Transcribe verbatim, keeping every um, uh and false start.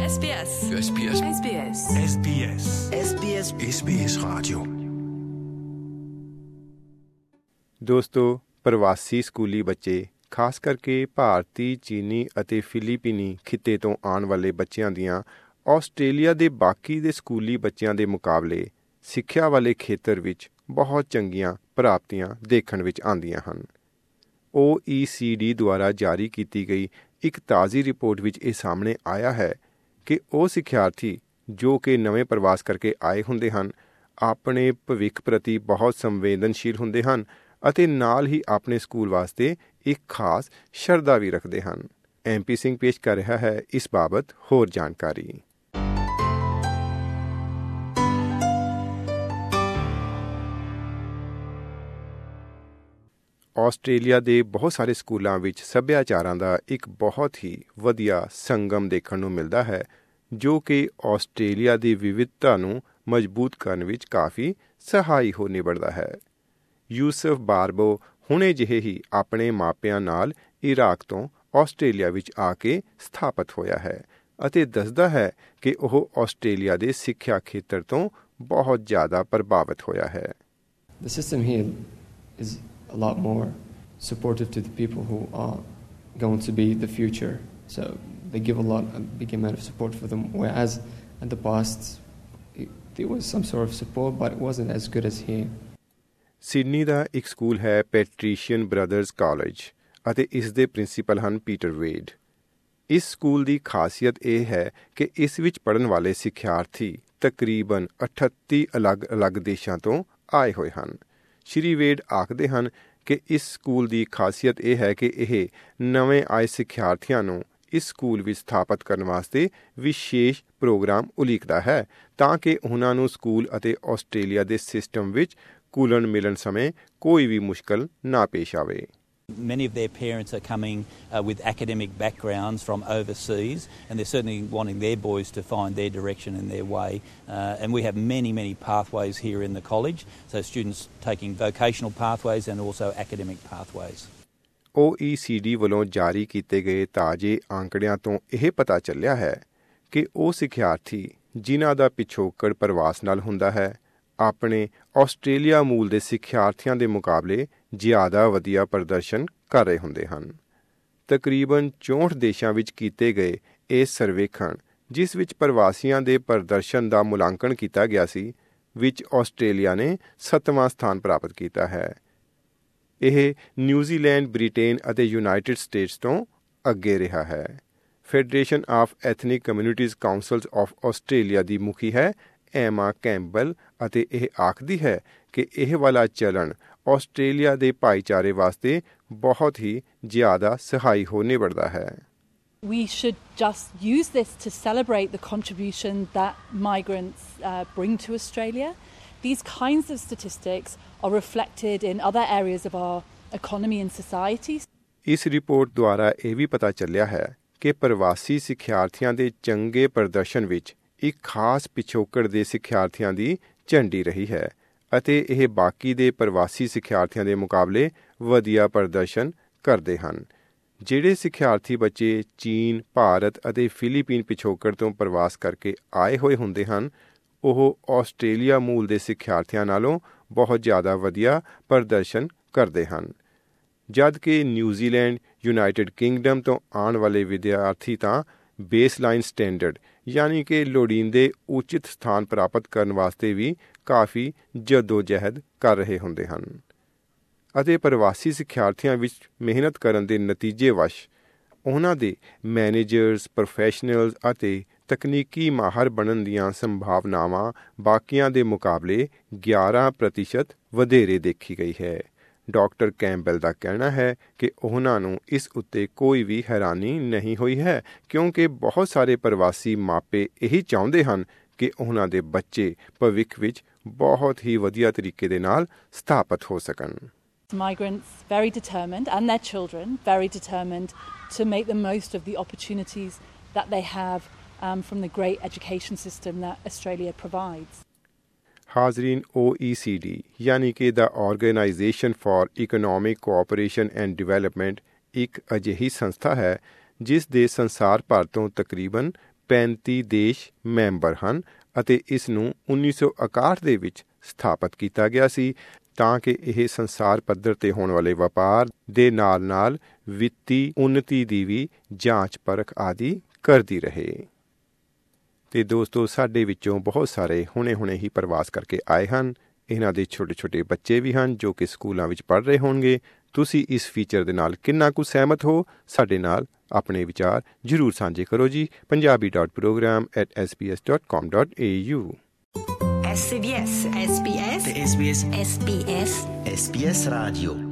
S B S S B S S B S S B S S B S S B S Radio। ਦੋਸਤੋ, ਪ੍ਰਵਾਸੀ ਸਕੂਲੀ ਬੱਚੇ ਖਾਸ ਕਰਕੇ ਭਾਰਤੀ, ਚੀਨੀ ਅਤੇ ਫਿਲੀਪੀਨੀ ਖਿੱਤੇ ਤੋਂ ਆਉਣ ਵਾਲੇ ਬੱਚਿਆਂ ਦੀਆਂ ਆਸਟ੍ਰੇਲੀਆ ਦੇ ਬਾਕੀ ਦੇ ਸਕੂਲੀ ਬੱਚਿਆਂ ਦੇ ਮੁਕਾਬਲੇ ਸਿੱਖਿਆ ਵਾਲੇ ਖੇਤਰ ਵਿੱਚ ਬਹੁਤ ਚੰਗੀਆਂ ਪ੍ਰਾਪਤੀਆਂ ਦੇਖਣ ਵਿੱਚ ਆਉਂਦੀਆਂ ਹਨ। ਓ ਈ ਸੀ ਡੀ ਦੁਆਰਾ ਜਾਰੀ ਕੀਤੀ ਗਈ ਇੱਕ ਤਾਜ਼ੀ ਰਿਪੋਰਟ ਵਿੱਚ ਇਹ ਸਾਹਮਣੇ ਆਇਆ ਹੈ ਕਿ ਉਹ ਸਿੱਖਿਆਰਥੀ ਜੋ ਕਿ ਨਵੇਂ ਪ੍ਰਵਾਸ ਕਰਕੇ ਆਏ ਹੁੰਦੇ ਹਨ, ਆਪਣੇ ਭਵਿੱਖ ਪ੍ਰਤੀ ਬਹੁਤ ਸੰਵੇਦਨਸ਼ੀਲ ਹੁੰਦੇ ਹਨ ਅਤੇ ਨਾਲ ਹੀ ਆਪਣੇ ਸਕੂਲ ਵਾਸਤੇ ਇੱਕ ਖਾਸ ਸ਼ਰਧਾ ਵੀ ਰੱਖਦੇ ਹਨ। ਐਮ ਪੀ ਸਿੰਘ ਪੇਸ਼ ਕਰ ਰਿਹਾ ਹੈ ਇਸ ਬਾਬਤ ਹੋਰ ਜਾਣਕਾਰੀ। ਆਸਟ੍ਰੇਲੀਆ ਦੇ ਬਹੁਤ ਸਾਰੇ ਸਕੂਲਾਂ ਵਿੱਚ ਸੱਭਿਆਚਾਰਾਂ ਦਾ ਇੱਕ ਬਹੁਤ ਹੀ ਵਧੀਆ ਸੰਗਮ ਦੇਖਣ ਨੂੰ ਮਿਲਦਾ ਹੈ, ਜੋ ਕਿ ਆਸਟ੍ਰੇਲੀਆ ਦੀ ਵਿਵਿਧਤਾ ਨੂੰ ਮਜ਼ਬੂਤ ਕਰਨ ਵਿੱਚ ਕਾਫੀ ਸਹਾਈ ਹੋ ਨਿਬੜਦਾ ਹੈ। ਯੂਸਫ ਬਾਰਬੋ ਹੁਣੇ ਜਿਹੇ ਹੀ ਆਪਣੇ ਮਾਪਿਆਂ ਨਾਲ ਇਰਾਕ ਤੋਂ ਆਸਟ੍ਰੇਲੀਆ ਵਿੱਚ ਆ ਕੇ ਸਥਾਪਿਤ ਹੋਇਆ ਹੈ ਅਤੇ ਦੱਸਦਾ ਹੈ ਕਿ ਉਹ ਆਸਟ੍ਰੇਲੀਆ ਦੇ ਸਿੱਖਿਆ ਖੇਤਰ ਤੋਂ ਬਹੁਤ ਜ਼ਿਆਦਾ ਪ੍ਰਭਾਵਿਤ ਹੋਇਆ ਹੈ। The system here is a lot more supportive to the people who are going to be the future. So they give a lot, a big amount of support for them, whereas in the past it, there was some sort of support, but it wasn't as good as here. Sydney ਦਾ ਇੱਕ school ਹੈ ਪੈਟਰੀਸ਼ੀਅਨ brothers college ਅਤੇ ਇਸ ਦੇ principal ਹਨ Peter ਵੇਡ। ਇਸ school ਦੀ ਖਾਸੀਅਤ ਇਹ ਹੈ ਕਿ ਇਸ ਵਿੱਚ ਪੜ੍ਹਨ ਵਾਲੇ ਸਿੱਖਿਆਰਥੀ ਤਕਰੀਬਨ ਅਠੱਤੀ ਅਲੱਗ-ਅਲੱਗ ਦੇਸ਼ਾਂ ਤੋਂ ਆਏ ਹੋਏ ਹਨ। ਸ਼੍ਰੀ ਵੇਡ ਆਖਦੇ ਹਨ ਕਿ ਇਸ ਸਕੂਲ ਦੀ ਖਾਸੀਅਤ ਇਹ ਹੈ ਕਿ ਇਹ ਨਵੇਂ ਆਏ ਸਿੱਖਿਆਰਥੀਆਂ ਨੂੰ ਇਸ ਸਕੂਲ ਵਿੱਚ ਸਥਾਪਿਤ ਕਰਨ ਵਾਸਤੇ ਵਿਸ਼ੇਸ਼ ਪ੍ਰੋਗਰਾਮ ਉਲੀਕਦਾ ਹੈ ਤਾਂ ਕਿ ਉਹਨਾਂ ਨੂੰ ਸਕੂਲ ਅਤੇ ਆਸਟ੍ਰੇਲੀਆ ਦੇ ਸਿਸਟਮ ਵਿੱਚ ਘੁਲਣ ਮਿਲਣ ਸਮੇਂ ਕੋਈ ਵੀ ਮੁਸ਼ਕਲ ਨਾ ਪੇਸ਼ ਆਵੇ। Many of their parents are coming uh, with academic backgrounds from overseas, and they're certainly wanting their boys to find their direction and their way. Uh, and we have many, many pathways here in the college, so students taking vocational pathways and also academic pathways. O E C D ਵੱਲੋਂ ਜਾਰੀ ਕੀਤੇ ਗਏ ਤਾਜ਼ੇ ਆંકੜਿਆਂ ਤੋਂ ਇਹ ਪਤਾ ਚੱਲਿਆ ਹੈ ਕਿ ਉਹ ਸਿੱਖਿਆਰਥੀ ਜਿਨ੍ਹਾਂ ਦਾ ਪਿਛੋਕੜ ਪ੍ਰਵਾਸ ਨਾਲ ਹੁੰਦਾ ਹੈ, ਆਪਣੇ ਆਸਟ੍ਰੇਲੀਆ ਮੂਲ ਦੇ ਸਿੱਖਿਆਰਥੀਆਂ ਦੇ ਮੁਕਾਬਲੇ ਜ਼ਿਆਦਾ ਵਧੀਆ ਪ੍ਰਦਰਸ਼ਨ ਕਰ ਰਹੇ ਹੁੰਦੇ ਹਨ। ਤਕਰੀਬਨ ਚੌਂਹਠ ਦੇਸ਼ਾਂ ਵਿੱਚ ਕੀਤੇ ਗਏ ਇਹ ਸਰਵੇਖਣ, ਜਿਸ ਵਿੱਚ ਪ੍ਰਵਾਸੀਆਂ ਦੇ ਪ੍ਰਦਰਸ਼ਨ ਦਾ ਮੁਲਾਂਕਣ ਕੀਤਾ ਗਿਆ ਸੀ, ਵਿੱਚ ਆਸਟ੍ਰੇਲੀਆ ਨੇ ਸੱਤਵਾਂ ਸਥਾਨ ਪ੍ਰਾਪਤ ਕੀਤਾ ਹੈ। ਇਹ ਨਿਊਜ਼ੀਲੈਂਡ, ਬ੍ਰਿਟੇਨ ਅਤੇ ਯੂਨਾਈਟਿਡ ਸਟੇਟਸ ਤੋਂ ਅੱਗੇ ਰਿਹਾ ਹੈ। Federation of ethnic communities councils of Australia ਦੀ ਮੁਖੀ ਹੈ ਐਮਾ ਕੈਂਪਬੈਲ ਅਤੇ ਇਹ ਆਖਦੀ ਹੈ ਕਿ ਇਹ ਵਾਲਾ ਚਲਣ ਆਸਟ੍ਰੇਲੀਆ ਦੇ ਭਾਈਚਾਰੇ ਵਾਸਤੇ ਬਹੁਤ ਹੀ ਜ਼ਿਆਦਾ ਸਹਾਈ ਹੋ ਨਿਬੜਦਾ ਹੈ। We should just use this to celebrate the contribution that migrants uh, bring to Australia. These kinds of statistics are reflected in other areas of our economy and society. ਇਸ ਰਿਪੋਰਟ ਦੁਆਰਾ ਇਹ ਵੀ ਪਤਾ ਚੱਲਿਆ ਹੈ ਕਿ ਪ੍ਰਵਾਸੀ ਸਿੱਖਿਆਰਥੀਆਂ ਦੇ ਚੰਗੇ ਪ੍ਰਦਰਸ਼ਨ ਵਿੱਚ ਇੱਕ ਖਾਸ ਪਿਛੋਕੜ ਦੇ ਸਿੱਖਿਆਰਥੀਆਂ ਦੀ ਝੰਡੀ ਰਹੀ ਹੈ ਅਤੇ ਇਹ ਬਾਕੀ ਦੇ ਪ੍ਰਵਾਸੀ ਸਿੱਖਿਆਰਥੀਆਂ ਦੇ ਮੁਕਾਬਲੇ ਵਧੀਆ ਪ੍ਰਦਰਸ਼ਨ ਕਰਦੇ ਹਨ। ਜਿਹੜੇ ਸਿੱਖਿਆਰਥੀ ਬੱਚੇ ਚੀਨ, ਭਾਰਤ ਅਤੇ ਫਿਲੀਪੀਨ ਪਿਛੋਕੜ ਤੋਂ ਪ੍ਰਵਾਸ ਕਰਕੇ ਆਏ ਹੋਏ ਹੁੰਦੇ ਹਨ, ਉਹ ਆਸਟ੍ਰੇਲੀਆ ਮੂਲ ਦੇ ਸਿੱਖਿਆਰਥੀਆਂ ਨਾਲੋਂ ਬਹੁਤ ਜ਼ਿਆਦਾ ਵਧੀਆ ਪ੍ਰਦਰਸ਼ਨ ਕਰਦੇ ਹਨ, ਜਦ ਕਿ ਨਿਊਜ਼ੀਲੈਂਡ, ਯੂਨਾਈਟਿਡ ਕਿੰਗਡਮ ਤੋਂ ਆਉਣ ਵਾਲੇ ਵਿਦਿਆਰਥੀ ਤਾਂ ਬੇਸਲਾਈਨ ਸਟੈਂਡਰਡ ਯਾਨੀ ਕਿ ਲੋੜੀਂਦੇ ਉਚਿਤ ਸਥਾਨ ਪ੍ਰਾਪਤ ਕਰਨ ਵਾਸਤੇ ਵੀ ਕਾਫੀ ਜਦੋਜਹਿਦ ਕਰ ਰਹੇ ਹੁੰਦੇ ਹਨ ਅਤੇ ਪ੍ਰਵਾਸੀ ਸਿੱਖਿਆਰਥੀਆਂ ਵਿੱਚ ਮਿਹਨਤ ਕਰਨ ਦੇ ਨਤੀਜੇ ਵਸ਼ ਉਹਨਾਂ ਦੇ ਮੈਨੇਜਰਸ, ਪ੍ਰੋਫੈਸ਼ਨਲਜ਼ ਅਤੇ ਤਕਨੀਕੀ ਮਾਹਰ ਬਣਨ ਦੀਆਂ ਸੰਭਾਵਨਾਵਾਂ ਬਾਕੀਆਂ ਦੇ ਮੁਕਾਬਲੇ ਗਿਆਰਾਂ ਪ੍ਰਤੀਸ਼ਤ ਵਧੇਰੇ ਦੇਖੀ ਗਈ ਹੈ। ਡਾਕਟਰ ਕੈਂਪਬੈਲ ਦਾ ਕਹਿਣਾ ਹੈ ਕਿ ਉਹਨਾਂ ਨੂੰ ਇਸ ਉੱਤੇ ਕੋਈ ਵੀ ਹੈਰਾਨੀ ਨਹੀਂ ਹੋਈ ਹੈ ਕਿਉਂਕਿ ਬਹੁਤ ਸਾਰੇ ਪ੍ਰਵਾਸੀ ਮਾਪੇ ਇਹੀ ਚਾਹੁੰਦੇ ਹਨ ਕਿ ਉਹਨਾਂ ਦੇ ਬੱਚੇ ਭਵਿੱਖ ਵਿੱਚ ਬਹੁਤ ਹੀ ਵਧੀਆ ਤਰੀਕੇ ਦੇ ਨਾਲ ਸਥਾਪਿਤ ਹੋ ਸਕਣ। Migrants very determined and their children very determined to make the most of the opportunities that they have um, from the great education system that Australia provides. ਹਾਜ਼ਰੀਨ, ਓ ਈ ਸੀ ਡੀ ਯਾਨੀ ਕਿ ਦਾ organisation for economic cooperation and development ਇੱਕ ਅਜਿਹੀ ਸੰਸਥਾ ਹੈ ਜਿਸ ਦੇ ਸੰਸਾਰ ਭਰ ਤੋਂ ਤਕਰੀਬਨ ਪੈਂਤੀ ਦੇਸ਼ ਮੈਂਬਰ ਹਨ ਅਤੇ ਇਸ ਨੂੰ ਉੱਨੀ ਸੌ ਇਕਾਹਠ ਦੇ ਵਿੱਚ ਸਥਾਪਿਤ ਕੀਤਾ ਗਿਆ ਸੀ ਤਾਂ ਕਿ ਇਹ ਸੰਸਾਰ ਪੱਧਰ 'ਤੇ ਹੋਣ ਵਾਲੇ ਵਪਾਰ ਦੇ ਨਾਲ ਨਾਲ ਵਿੱਤੀ ਉੱਨਤੀ ਦੀ ਵੀ ਜਾਂਚ ਪਰਖ ਆਦਿ ਕਰਦੀ ਰਹੇ। ਅਤੇ ਦੋਸਤੋ, ਸਾਡੇ ਵਿੱਚੋਂ ਬਹੁਤ ਸਾਰੇ ਹੁਣੇ-ਹੁਣੇ ਹੀ ਪ੍ਰਵਾਸ ਕਰਕੇ ਆਏ ਹਨ। ਇਹਨਾਂ ਦੇ ਛੋਟੇ-ਛੋਟੇ ਬੱਚੇ ਵੀ ਹਨ ਜੋ ਕਿ ਸਕੂਲਾਂ ਵਿੱਚ ਪੜ੍ਹ ਰਹੇ ਹੋਣਗੇ। ਤੁਸੀਂ ਇਸ ਫੀਚਰ ਦੇ ਨਾਲ ਕਿੰਨਾ ਕੁ ਸਹਿਮਤ ਹੋ? ਸਾਡੇ ਨਾਲ ਆਪਣੇ ਵਿਚਾਰ ਜ਼ਰੂਰ ਸਾਂਝੇ ਕਰੋ ਜੀ। Punjabi dot program at S B S dot com dot A U. S B S S B S ਤੇ S B S S B S S B S ਰਾਡੀਓ।